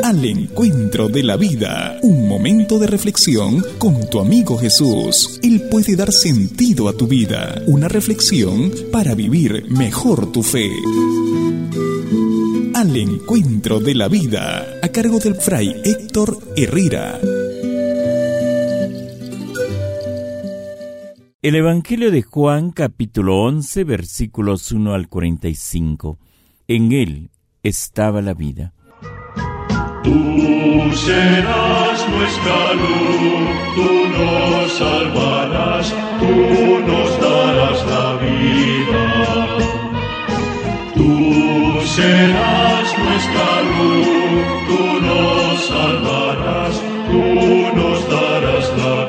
al encuentro de la vida. Un momento de reflexión con tu amigo Jesús. Él puede dar sentido a tu vida. Una reflexión para vivir mejor tu fe. Al encuentro de la vida, a cargo del Fray Héctor Herrera. El Evangelio de Juan, capítulo 11, versículos 1 al 45. En él estaba la vida. Tú serás nuestra luz, tú nos salvarás, tú nos darás la vida. Tú serás nuestra luz, tú nos salvarás, tú nos darás la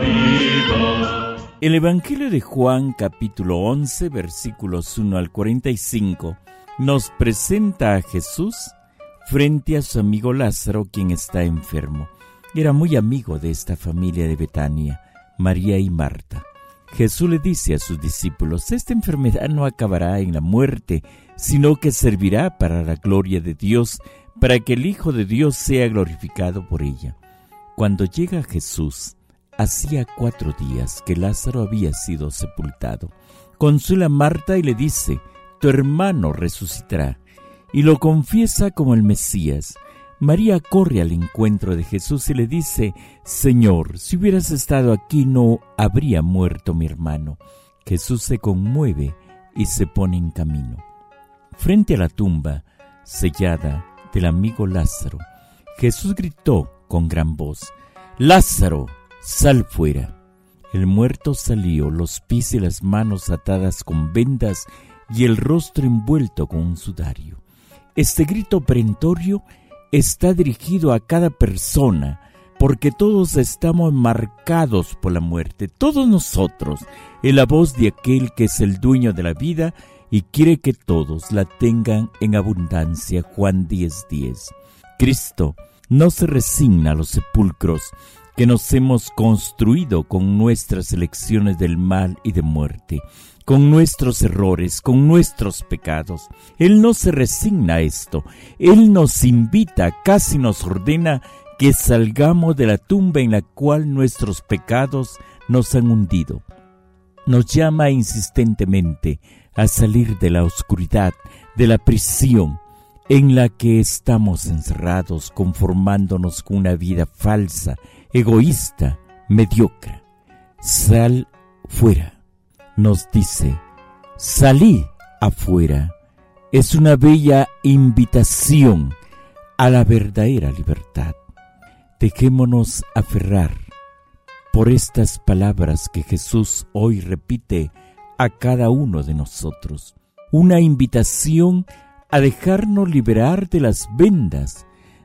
vida. El Evangelio de Juan, capítulo 11, versículos 1 al 45, nos presenta a Jesús frente a su amigo Lázaro, quien está enfermo. Era muy amigo de esta familia de Betania, María y Marta. Jesús le dice a sus discípulos: esta enfermedad no acabará en la muerte, sino que servirá para la gloria de Dios, para que el Hijo de Dios sea glorificado por ella. Cuando llega Jesús, hacía 4 días que Lázaro había sido sepultado. Consuela a Marta y le dice: tu hermano resucitará. Y lo confiesa como el Mesías. María corre al encuentro de Jesús y le dice: Señor, si hubieras estado aquí no habría muerto mi hermano. Jesús se conmueve y se pone en camino. Frente a la tumba sellada del amigo Lázaro, Jesús gritó con gran voz: Lázaro, sal fuera. El muerto salió, los pies y las manos atadas con vendas y el rostro envuelto con un sudario. Este grito perentorio está dirigido a cada persona, porque todos estamos marcados por la muerte, todos nosotros, en la voz de aquel que es el dueño de la vida y quiere que todos la tengan en abundancia. Juan 10:10. Cristo no se resigna a los sepulcros que nos hemos construido con nuestras elecciones del mal y de muerte, con nuestros errores, con nuestros pecados. Él no se resigna a esto. Él nos invita, casi nos ordena que salgamos de la tumba en la cual nuestros pecados nos han hundido. Nos llama insistentemente a salir de la oscuridad, de la prisión en la que estamos encerrados, conformándonos con una vida falsa, egoísta, mediocre. Sal fuera. Nos dice: salí afuera. Es una bella invitación a la verdadera libertad. Dejémonos aferrar por estas palabras que Jesús hoy repite a cada uno de nosotros. Una invitación a dejarnos liberar de las vendas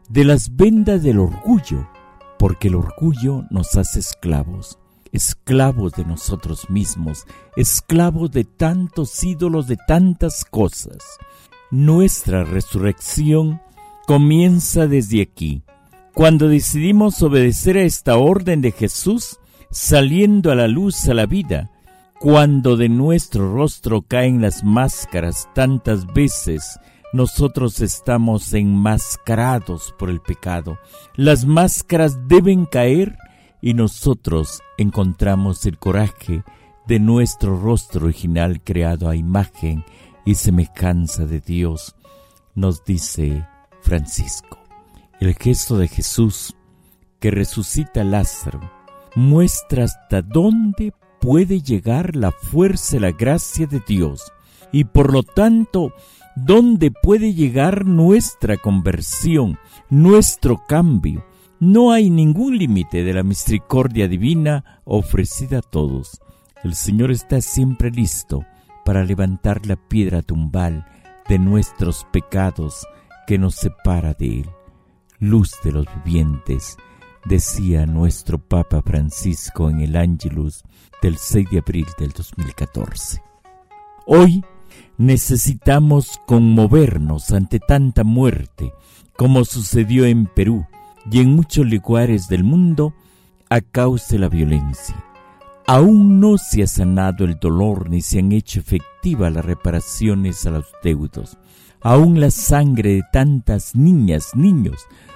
del orgullo, porque el orgullo nos hace esclavos de nosotros mismos, esclavos de tantos ídolos, de tantas cosas. Nuestra resurrección comienza desde aquí, cuando decidimos obedecer a esta orden de Jesús, saliendo a la luz, a la vida, cuando de nuestro rostro caen las máscaras. Tantas veces nosotros estamos enmascarados por el pecado. Las máscaras deben caer y nosotros encontramos el coraje de nuestro rostro original, creado a imagen y semejanza de Dios. Nos dice Francisco: el gesto de Jesús que resucita a Lázaro muestra hasta dónde puede llegar la fuerza y la gracia de Dios, y por lo tanto dónde puede llegar nuestra conversión, nuestro cambio. No hay ningún límite de la misericordia divina ofrecida a todos. El Señor está siempre listo para levantar la piedra tumbal de nuestros pecados que nos separa de Él. Luz de los vivientes, decía nuestro Papa Francisco en el Ángelus del 6 de abril del 2014. Hoy necesitamos conmovernos ante tanta muerte, como sucedió en Perú y en muchos lugares del mundo a causa de la violencia. Aún no se ha sanado el dolor ni se han hecho efectivas las reparaciones a los deudos. Aún la sangre de tantas niñas, niños,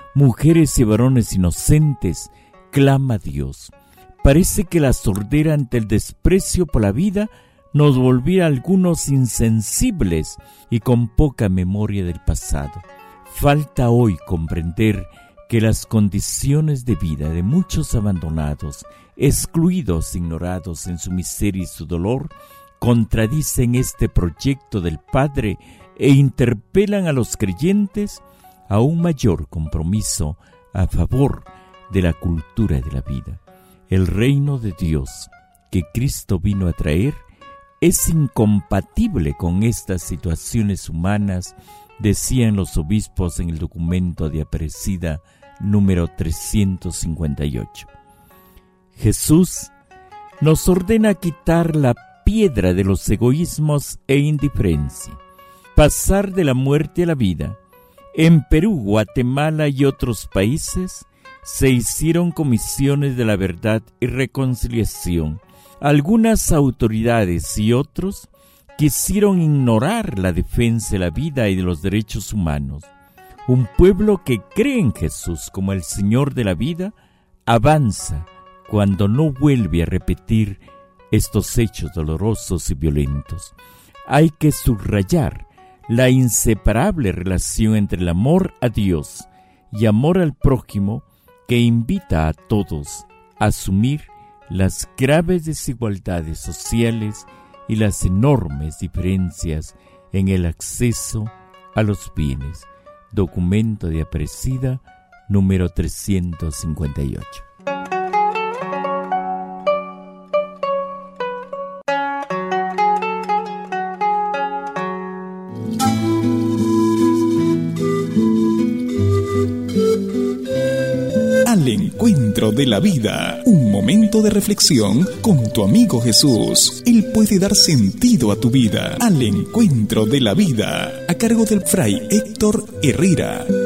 mujeres y varones inocentes, clama a Dios. Parece que la sordera ante el desprecio por la vida nos volvía a algunos insensibles y con poca memoria del pasado. Falta hoy comprender que las condiciones de vida de muchos abandonados, excluidos, ignorados en su miseria y su dolor, contradicen este proyecto del Padre e interpelan a los creyentes a un mayor compromiso a favor de la cultura de la vida. El reino de Dios que Cristo vino a traer es incompatible con estas situaciones humanas, decían los obispos en el documento de Aparecida número 358. Jesús nos ordena quitar la piedra de los egoísmos e indiferencia, pasar de la muerte a la vida. En Perú, Guatemala y otros países se hicieron comisiones de la verdad y reconciliación. Algunas autoridades y otros quisieron ignorar la defensa de la vida y de los derechos humanos. Un pueblo que cree en Jesús como el Señor de la vida avanza cuando no vuelve a repetir estos hechos dolorosos y violentos. Hay que subrayar la inseparable relación entre el amor a Dios y amor al prójimo que invita a todos a asumir las graves desigualdades sociales y las enormes diferencias en el acceso a los bienes. Documento de Aparecida número 358. Al encuentro de la vida, un momento de reflexión con tu amigo Jesús. Él puede dar sentido a tu vida. Al encuentro de la vida, a cargo del Fray Héctor Herrera.